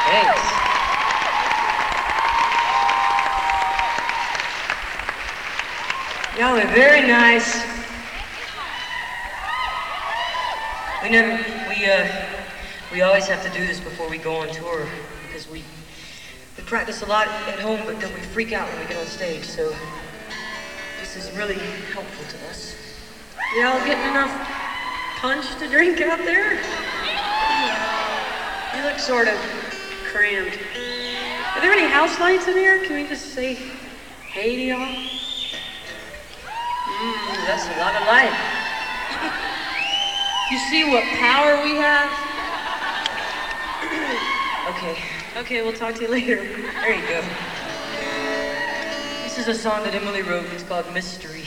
Thanks. Y'all are very nice. We always have to do this before we go on tour because we practice a lot at home, but then we freak out when we get on stage. So this is really helpful to us. Y'all getting enough punch to drink out there? You look sort of crammed. Are there any house lights in here? Can we just say hey to y'all? That's a lot of light. You see what power we have? Okay, we'll talk to you later. There you go. This is a song that Emily wrote. It's called Mystery.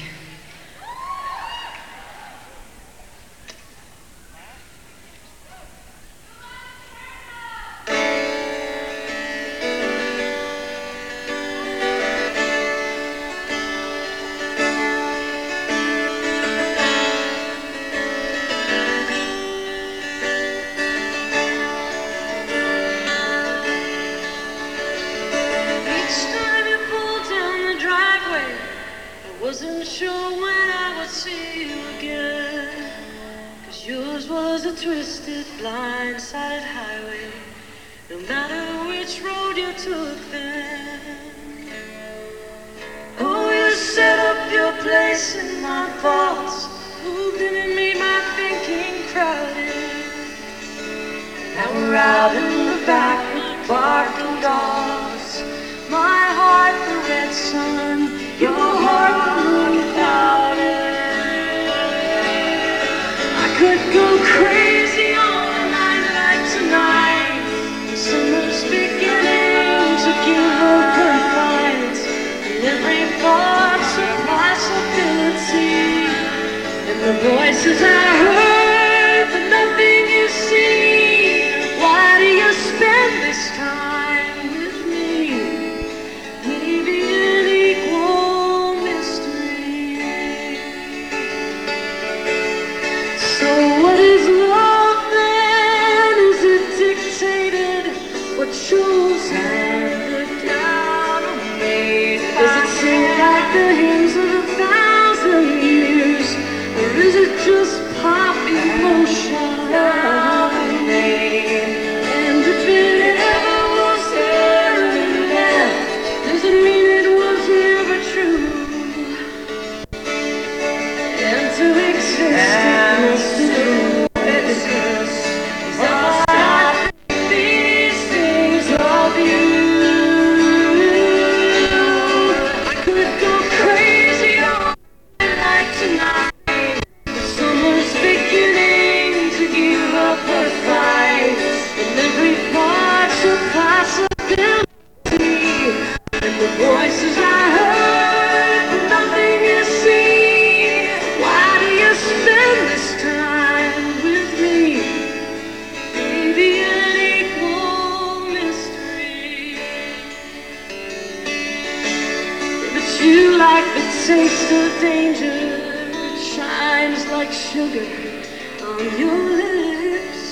Wasn't sure when I would see you again, 'cause yours was a twisted, blind-sided highway, no matter which road you took then. Oh, you set up your place in my thoughts, moved in and made my thinking crowded. Now we're out in the back with barking dogs, my heart the red sun, your heart the moon without it. I could go crazy on a night like tonight. The summer's beginning to give up her fight, and every thought's a possibility. And the voices I heard, but nothing you see. Why do you spend this time with me? Maybe an equal mystery. So what is love then? Is it dictated? What shows have the down made? Does it sing like the hymns of 1,000 years? Or is it just pop emotion? And if it ever was there and left, does it mean it was never true? And to exist, it must exist. These things of you. I could go crazy all night tonight. The summer's beginning to give up her fight, and every thought's a possibility. And the voices I heard, but nothing you see. Why do you spend this time with me? Maybe an equal mystery. But you like the taste of danger. It shines like sugar on your lips.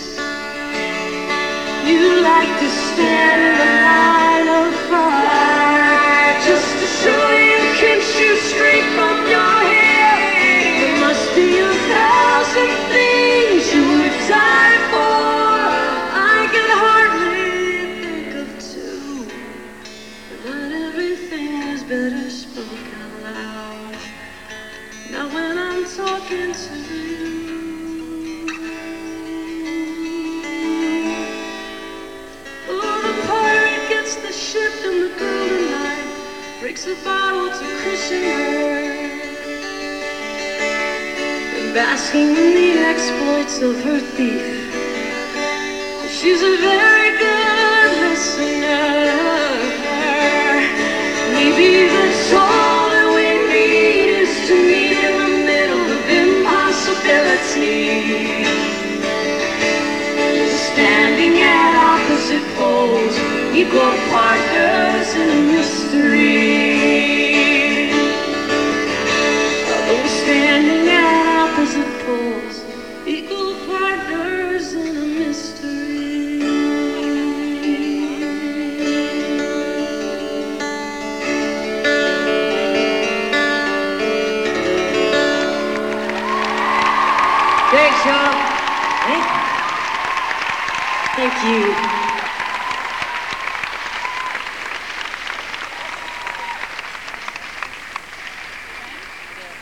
You like to stand in the line of fire, just to show you can shoot straight from your hip. There must be 1,000 things you would die for. I can hardly think of two, but not everything is better spoke out loud. Now when I'm talking to you, oh, the pirate gets the ship and the girl tonight breaks a bottle to christen her, and basking in the exploits of her thief, she's a very good listener. Maybe that's all that we need, is to meet in the middle of impossibility, standing at opposite poles, equal partners in a mystery. Oh, standing at opposite poles, equal partners in a mystery. Thanks, y'all. Thank you.